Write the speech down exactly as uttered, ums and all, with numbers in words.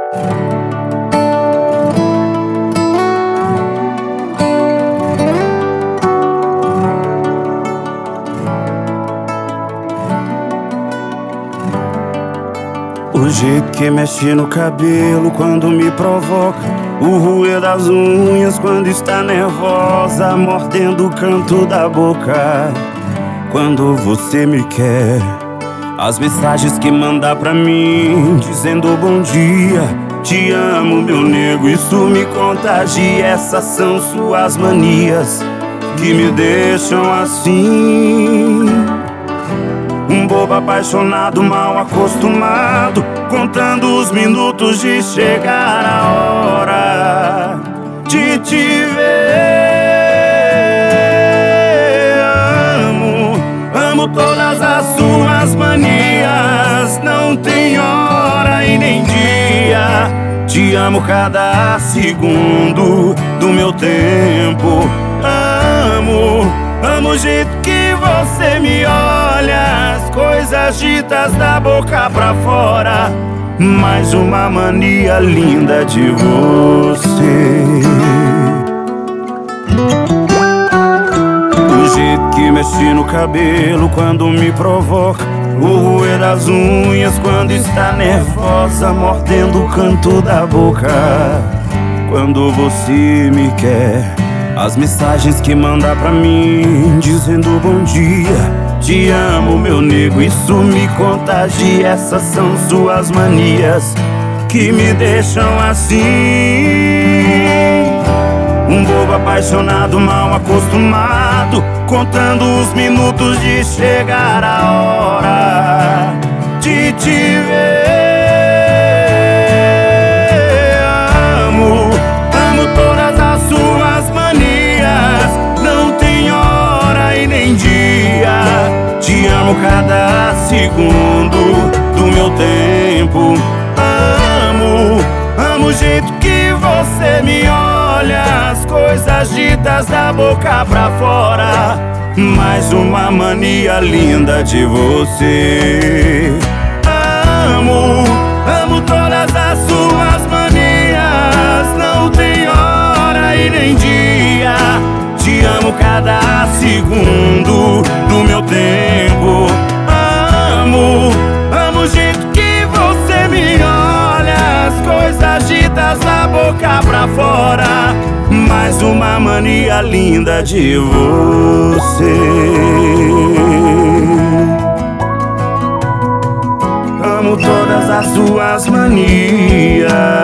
O jeito que mexe no cabelo quando me provoca, o ruer das unhas quando está nervosa, mordendo o canto da boca quando você me quer. As mensagens que manda pra mim dizendo bom dia, te amo meu nego, isso me contagia. Essas são suas manias que me deixam assim, um bobo apaixonado, mal acostumado, contando os minutos de chegar a hora de te ver. Amo, amo todas as suas manias, não tem hora e nem dia. Te amo cada segundo do meu tempo. Amo, amo o jeito que você me olha, as coisas ditas da boca pra fora. Mais uma mania linda de você. O jeito que mexe no cabelo quando me provoca, o roer das unhas quando está nervosa, mordendo o canto da boca quando você me quer. As mensagens que manda pra mim dizendo bom dia, te amo meu nego, isso me contagia. Essas são suas manias que me deixam assim, um bobo apaixonado, mal acostumado, contando os minutos de chegar a hora de te ver. Amo, amo todas as suas manias, não tem hora e nem dia. Te amo cada segundo do meu tempo. Amo, amo o jeito que você me olha, as coisas ditas da boca pra fora. Mais uma mania linda de você. Amo, amo todas as suas manias, não tem hora e nem dia. Te amo cada segundo do meu tempo. Amo, amo o jeito que você me olha, as coisas ditas da boca pra fora. Mais uma mania linda de você. Amo todas as suas manias.